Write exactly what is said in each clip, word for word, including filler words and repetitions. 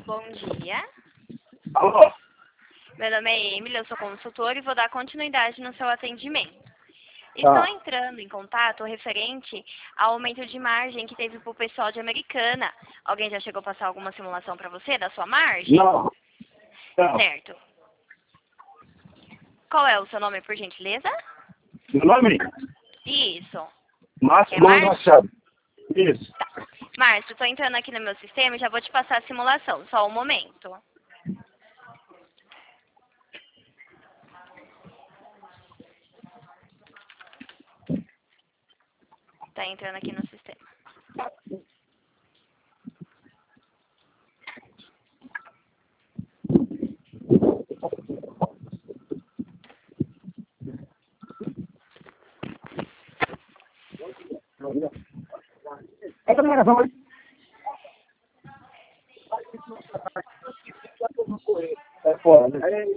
Bom dia. Alô? Meu nome é Emily, eu sou consultora e vou dar continuidade no seu atendimento. Estou Tá. entrando em contato referente ao aumento de margem que teve para o pessoal de Americana. Alguém já chegou a passar alguma simulação para você da sua margem? Não. Não. Certo. Qual é o seu nome, por gentileza? Meu nome? Isso. Márcio É Gomes Márcio? Machado. Isso. Tá. Márcio, estou entrando aqui no meu sistema e já vou te passar a simulação. Só um momento. Tá entrando aqui no sistema. Essa numeração aí. É foda, né?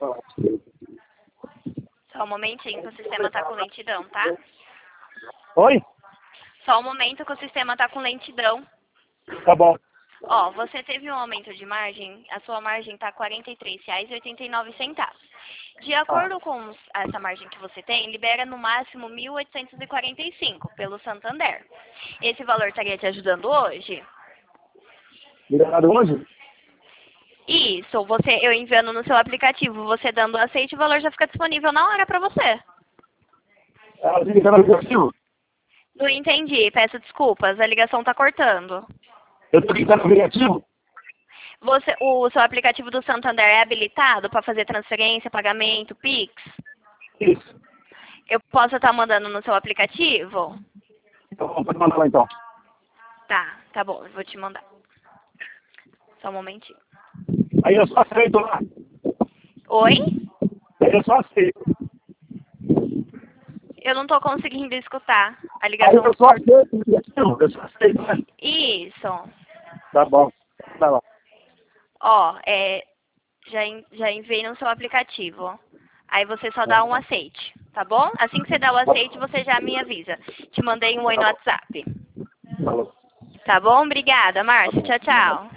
Só um momentinho que o sistema tá com lentidão, tá? Oi? Só um momento que o sistema tá com lentidão. Tá bom. Ó, você teve um aumento de margem, a sua margem tá quarenta e três reais e oitenta e nove centavos. De acordo com os- essa margem que você tem, libera no máximo mil oitocentos e quarenta e cinco pelo Santander. Esse valor estaria te ajudando hoje? Liberado hoje? Isso, você, eu enviando no seu aplicativo, você dando aceite, o valor já fica disponível na hora pra você. Ela tem que estar no aplicativo? Não entendi, peço desculpas, a ligação tá cortando. Eu tenho que estar no aplicativo? Você, o seu aplicativo do Santander é habilitado para fazer transferência, pagamento, Pix? Isso. Eu posso estar mandando no seu aplicativo? Então, pode mandar lá então. Tá, tá bom, eu vou te mandar. Só um momentinho. Aí eu só aceito lá. Oi? Aí eu só aceito. Eu não tô conseguindo escutar a Aí ligação. eu só aceito o aplicativo. Eu só aceito, né? Isso. Tá bom. Tá lá. Ó, é, já, en- já enviei no seu aplicativo. Aí você só dá um aceite, tá bom? Assim que você dá o aceite, você já me avisa. Te mandei um oi no WhatsApp. Falou. Tá bom? Obrigada, Márcia. Tchau, tchau.